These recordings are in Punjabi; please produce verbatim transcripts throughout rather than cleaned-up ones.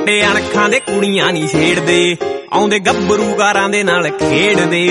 ਪੱਟੇ ਅਣਖਾਂ ਦੇ ਕੁੜੀਆਂ ਨਹੀਂ ਛੇੜਦੇ, ਆਉਂਦੇ ਗੱਭਰੂ ਗਾਰਾਂ ਦੇ ਨਾਲ ਖੇਡਦੇ।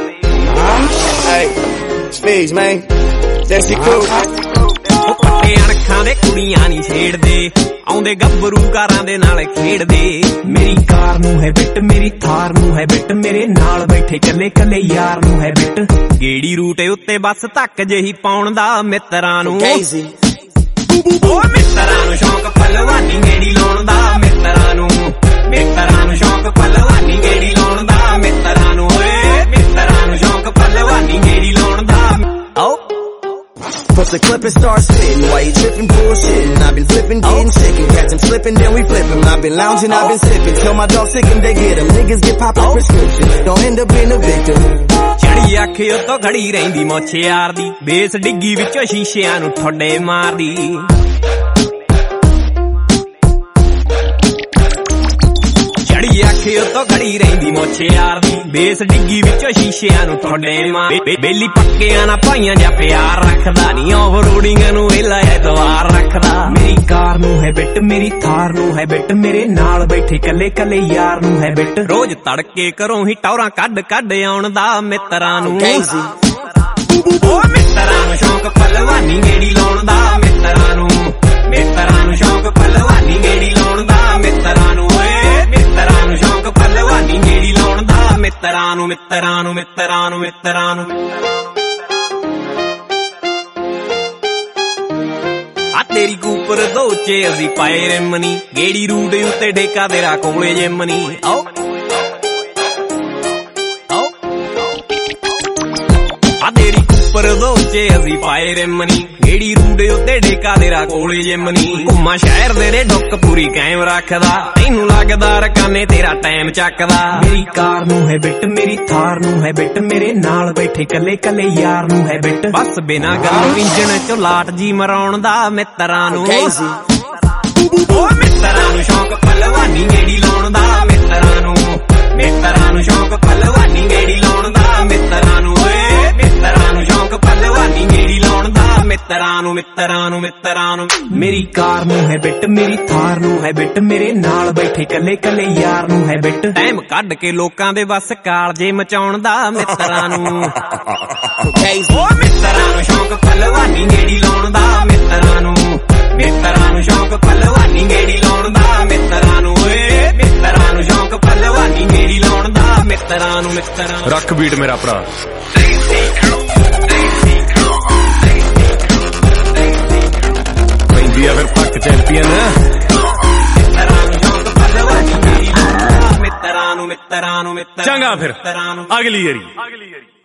ਪੱਟੇ ਅਣਖਾਂ ਦੇ ਕੁੜੀਆਂ ਨਹੀਂ ਛੇੜਦੇ, ਆਉਂਦੇ ਗੱਭਰੂ ਕਾਰਾਂ ਦੇ ਨਾਲ ਖੇਡਦੇ। ਮੇਰੀ ਕਾਰ ਨੂੰ ਹੈ ਬਿੱਟ, ਮੇਰੀ ਥਾਰ ਨੂੰ ਹੈ ਬਿੱਟ, ਮੇਰੇ ਨਾਲ ਬੈਠੇ ਕੱਲੇ ਕੱਲੇ ਯਾਰ ਨੂੰ ਹੈ ਬਿੱਟ। ਗੇੜੀ ਰੂਟ ਉੱਤੇ ਬੱਸ ਧੱਕ ਜਿਹੀ ਪਾਉਣ ਦਾ ਮਿੱਤਰਾਂ ਨੂੰ, ਉਹ ਮਿੱਤਰਾਂ ਨੂੰ ਸ਼ੌਂਕ ਪਲਵਾਨੀ ਗੇੜੀ ਲਾਉਣ ਦਾ। ਮਿੱਤਰਾਂ ਨੂੰ ਮਿੱਤਰਾਂ ਨੂੰ ਸ਼ੌਂਕ ਪਲਵਾਨੀ ਗੇੜੀ ਲਾਉਣ ਦਾ। ਮਿੱਤਰਾਂ ਨੂੰ ਓਏ ਮਿੱਤਰਾਂ ਨੂੰ ਸ਼ੌਂਕ ਪਲਵਾਨੀ ਗੇੜੀ ਲਾਉਣ ਦਾ। ਆਓ Push the clip and start spitting. Why you tripping, bullshitting? I've been flipping, getting chicken. Catch them slipping, then we flip them. I've been lounging, I've been sipping. Tell my dog sick and they get them. Niggas get poppin' prescriptions. Don't end up being a victim. ਚੜੀ ਅੱਖ ਉੱਤੋਂ ਖੜੀ ਰਹਿੰਦੀ ਮੁੱਛ ਯਾਰ ਦੀ, ਬੇਸ ਡਿੱਗੀ ਵਿੱਚੋਂ ਸ਼ੀਸ਼ਿਆਂ ਨੂੰ ਠੋਡੇ ਮਾਰਦੀ। ਚੜੀ ਅੱਖ ਉੱਤੋਂ ਖੜੀ ਰਹਿੰਦੀ ਮੁੱਛ ਯਾਰ ਦੀ, ਬੇਸ ਡਿੱਗੀ ਵਿੱਚੋਂ ਸ਼ੀਸ਼ਿਆਂ ਨੂੰ ਠੋਡੇ ਮਾਰ। ਬੇਲੀ ਪੱਕਿਆਂ ਨਾਲ ਭਾਈਆਂ ਜਾਂ ਪਿਆਰ ਰੱਖਦਾ ਨੀ, ਓਵਰ ਰੋਡਿੰਗ ਨੂੰ ਵੇਲਾ ਐਤਵਾਰ ਰੱਖਦਾ। ਮੇਰੀ ਕਾਰ ਨੂੰ ਹੈ ਬਿੱਟ, ਮੇਰੀ ਥਾਰ ਨੂੰ ਹੈ ਬਿੱਟ, ਮੇਰੇ ਨਾਲ ਬੈਠੇ ਕੱਲੇ ਕੱਲੇ ਯਾਰ ਨੂੰ ਹੈ ਬਿੱਟ। ਰੋਜ਼ ਤੜਕੇ ਘਰੋਂ ਹੀ ਟੌਰਾਂ ਕੱਢ ਕੱਢ ਆਉਣ ਦਾ ਮਿੱਤਰਾਂ ਨੂੰ, ਉਹ ਮਿੱਤਰਾਂ ਨੂੰ ਸ਼ੌਂਕ ਪਲਵਾਨੀ ਗੇੜੀ ਲਾਉਣ ਦਾ। ਮਿੱਤਰਾਂ ਨੂੰ ਮਿੱਤਰਾਂ ਨੂੰ ਸ਼ੌਂਕ ਪਲਵਾਨੀ ਗੇੜੀ ਲਾਉਣ ਦਾ। ਮਿੱਤਰਾਂ ਨੂੰ ਓਏ ਮਿੱਤਰਾਂ ਨੂੰ ਸ਼ੌਂਕ ਪਲਵਾਨੀ ਗੇੜੀ ਲਾਉਣ ਦਾ। ਮਿੱਤਰਾਂ ਨੂੰ ਮਿੱਤਰਾਂ ਨੂੰ ਮਿੱਤਰਾਂ ਨੂੰ ਮਿੱਤਰਾਂ ਨੂੰ ਆ ਤੇਰੀ ਕੂਪਰ ਦੋ ਚ ਅਸੀਂ ਪਾਏ ਰਿਮਨੀ, ਗੇੜੀ ਰੂਟ ਉੱਤੇ ਠੇਕਾ ਤੇਰਾ ਕੋਲੇ ਜਿਮਨੀ। ਆਓ ਆਓ ਆ ਤੇਰੀ ਕੂਪਰ ਦੋ ਚ ਅਸੀਂ ਪਾਏ ਰਿਮਨੀ, ਗੇੜੀ ਰੂਟ ਉੱਤੇ ਠੇਕਾ ਤੇਰਾ ਕੋਲੇ ਜਿਮਨੀ। ਘੁੰਮਾ ਸ਼ਹਿਰ ਦੇ ਨੇ ਡੁੱਕ ਪੂਰੀ ਕਾਇਮ ਰੱਖਦਾ, ਤੈਨੂੰ ਲੱਗਦਾ ਰਕਾਨੇ ਤੇਰਾ ਟਾਈਮ ਚੱਕਦਾ। ਮੇਰੀ ਕਾਰ ਨੂੰ ਹੈ ਬਿੱਟ, ਮੇਰੀ ਥਾਰ ਨੂੰ ਹੈ ਬਿੱਟ, ਮੇਰੇ ਨਾਲ ਬੈਠੇ ਕੱਲੇ ਕੱਲੇ ਯਾਰ ਨੂੰ ਹੈ ਬਿੱਟ। ਬਸ ਬਿਨਾਂ ਗੱਲ ਇੰਜਣ ਚੋਂ ਲਾਟ ਜੀ ਮਰਾਉਣ ਦਾ ਮਿੱਤਰਾਂ ਨੂੰ, ਉਹ ਮਿੱਤਰਾਂ ਨੂੰ ਸ਼ੌਂਕ ਪਲਵਾਨੀ ਗੇੜੀ ਲਾਉਣ ਦਾ। ਮਿੱਤਰਾਂ ਨੂੰ ਮਿੱਤਰਾਂ ਨੂੰ ਸ਼ੌਂਕ ਪਲਵਾਨੀ ਗੇੜੀ ਲਾਉਣ ਦਾ। ਮਿੱਤਰਾਂ ਨੂੰ ਓਏ ਮਿੱਤਰਾਂ ਨੂੰ ਸ਼ੌਂਕ ਪਲਵਾਨੀ ਗੇੜੀ ਲਾਉਣ ਦਾ। ਮਿੱਤਰਾਂ ਨੂੰ ਮਿੱਤਰਾਂ ਨੂੰ ਮਿੱਤਰਾਂ ਨੂੰ ਮੇਰੀ ਕਾਰ ਨੂੰ ਹੈ ਬਿੱਟ, ਮੇਰੀ ਥਾਰ ਨੂੰ ਹੈ ਬਿੱਟ, ਮੇਰੇ ਨਾਲ ਬੈਠੇ ਕੱਲੇ ਕੱਲੇ ਯਾਰ ਨੂੰ ਹੈ ਬਿੱਟ। ਟਾਈਮ ਕੱਢ ਕੇ ਲੋਕਾਂ ਦੇ ਬਸ ਕਾਲਜੇ ਮਚਾਉਣ ਦਾ ਮਿੱਤਰਾਂ ਨੂੰ, ਉਹ ਮਿੱਤਰਾਂ ਨੂੰ ਸ਼ੌਂਕ ਪਲਵਾਨੀ ਗੇੜੀ ਲਾਉਣ ਦਾ। ਮਿੱਤਰਾਂ ਨੂੰ ਮਿੱਤਰਾਂ ਨੂੰ ਸ਼ੌਂਕ ਪਲਵਾਨੀ ਗੇੜੀ ਲਾਉਣ ਦਾ। ਮਿੱਤਰਾਂ ਨੂੰ ਓਏ ਮਿੱਤਰਾਂ ਨੂੰ ਸ਼ੌਂਕ ਪਲਵਾਨੀ ਗੇੜੀ ਲਾਉਣ ਦਾ। ਮਿੱਤਰਾਂ ਨੂੰ ਮਿੱਤਰਾਂ ਰੱਖ ਬੀਟ ਮੇਰਾ ਭਰਾ। ਪੈਂਦੀ ਆ ਫਿਰ ਪੱਕ ਚੈਂਪੀਅਨ। ਮਿੱਤਰਾਂ ਨੂੰ ਸ਼ੌਂਕ ਪਲਵਾਨੀ ਗੇੜੀ ਲਾਉਣ ਦਾ। ਮਿੱਤਰਾਂ ਨੂੰ ਮਿੱਤਰਾਂ ਨੂੰ ਮਿੱਤਰਾਂ ਚੰਗਾ ਫਿਰ ਅਗਲੀ ਵਾਰੀ।